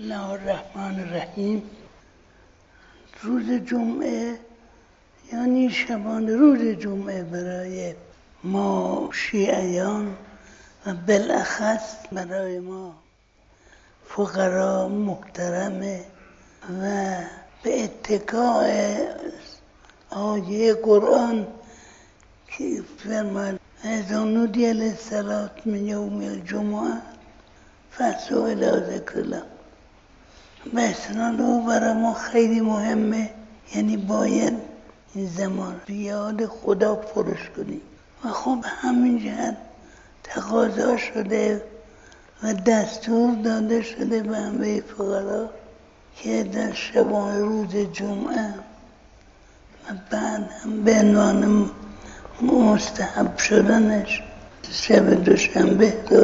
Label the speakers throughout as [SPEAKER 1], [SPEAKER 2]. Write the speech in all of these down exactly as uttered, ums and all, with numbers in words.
[SPEAKER 1] الله الرحمن الرحیم. روز جمعه یعنی شبانه روز جمعه برای ما شیعیان و بالاخص برای ما فقرا محترمه و به اتکاء آیه قرآن که فرماید اذا نودی للصلاة من یوم الجمعه فاسعوا الی ذکر الله. به اسناد او برای ما خیلی مهمه، یعنی باید این زمان بیاد خدا پرش کنیم و خب همین جهت تقاضا شده و دستور داده شده به همه فقرا که در شبانه روز جمعه و بعد هم به عنوان مستحب شدنش شب دوشنبه رو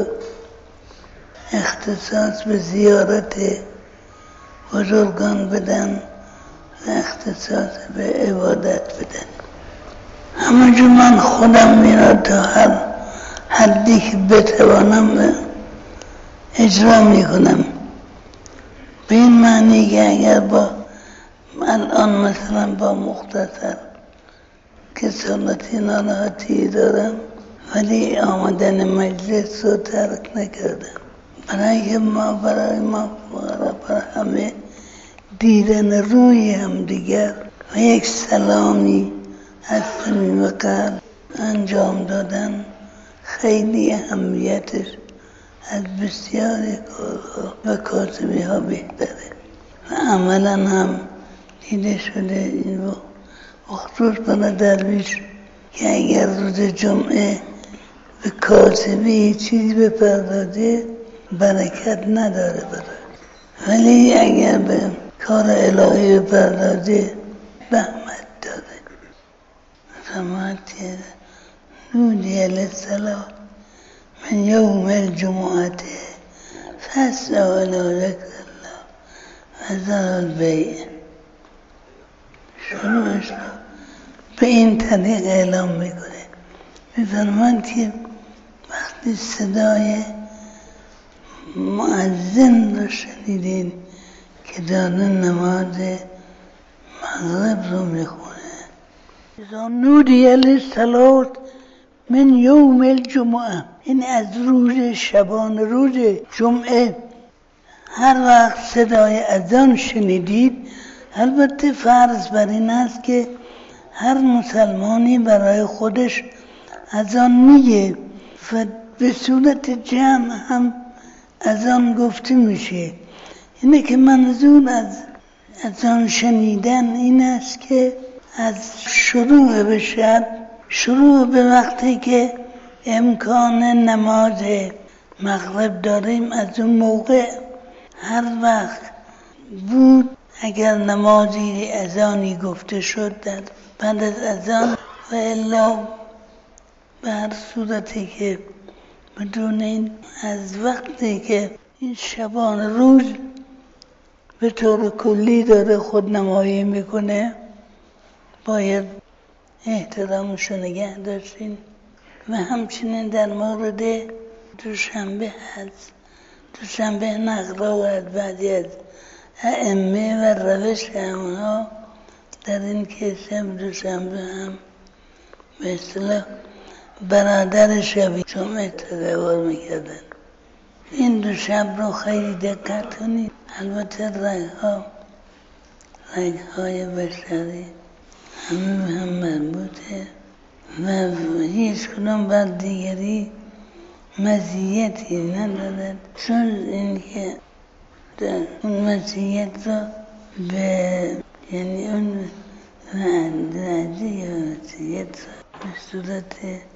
[SPEAKER 1] اختصاص به زیارت بزرگان بدن و اختصاص به عبادت بدن. همونجور من خودم میرا تا هر حدی که بتوانم اجرا میکنم، به این معنی که اگر با الان مثلا با مختصر که سنتی ناراحتی دارم ولی آمدن مجلس رو ترک نکردم، برای که ما برای ما برای همه دیدن روی هم دیگر و یک سلامی از صمیم قلب انجام دادن خیلی اهمیتش از بسیاری کارها و کاسبی ها بهتره و عملا هم دیده شده. این رو مخصوص برای درویش که اگر روز جمعه به کاسبی چیزی بپردازه برکت نداره برای، ولی اگر به کار الهی بپردازه رحمت داره. رحمت نودی للصلاة من یوم الجمعه فاسعوا الی ذکر الله و ذروا البیع. شروعش رو به این طریق اعلام میکنه، میفرماند که وقتی صدای مؤذن رو شنیدین که داره نماز مغرب رو میخونه، اذا نودی للصلاة من یوم الجمعه، این از روز شبانه روز جمعه هر وقت صدای اذان شنیدید. البته فرض بر این است که هر مسلمانی برای خودش اذان میگه و به صورت جمع هم اذان گفته میشه. اینه که منظور از اذان شنیدن این است که از شروع به شب، شروع به وقتی که امکان نماز مغرب داریم، از اون موقع هر وقت بود اگر نمازی اذانی گفته شد در بعد از اذان و الا به هر صورتی که بدون این از وقتی که این شبانه روز به طور کلی داره خودنمایی میکنه باید احترامشو نگه داشتین. و همچنین در مورد دوشنبه هست، دوشنبه نقل آورد بعضی از ائمه و روش اونها در این که شب دوشنبه هم به اصطلاح برادر شب جمعه تصور میکردن. این دو شب رو خیلی دقت کنید. البته رنگ ها رنگ های بشری همه به هم مربوطه و هیچ کدام بر دیگری مزیتی ندارد، چون اینکه در اون مزیت رو به یعنی اون درجه یا مزیت رو به صورت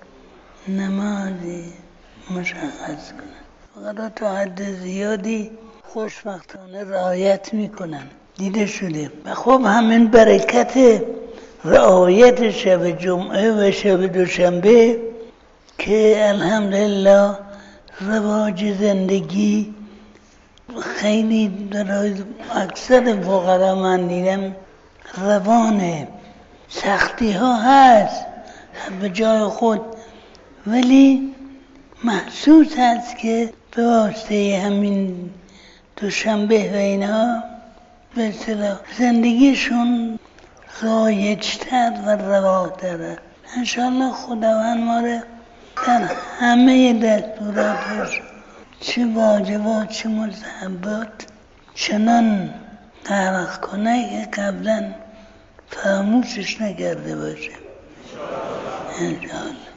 [SPEAKER 1] نمازی مشخص کنن. فقط تا حد زیادی خوشبختانه رعایت میکنن، دیده شده. و خب همین برکت رعایت شب جمعه و شب دوشنبه که الحمدلله رواج زندگی خیلی در اکثر فقرا من دیدم روانه، سختی ها هست به جای خود، ولی محسوس هست که به واسطه همین دوشنبه و اینا به اصطلاح زندگیشون رایج‌تر و رواق‌تره. انشالله خداوند ما رو در همه دستوراتش چه واجبات چه مستحبات چنان غرق کنه که قبلا فراموشش نکرده باشه انشالله.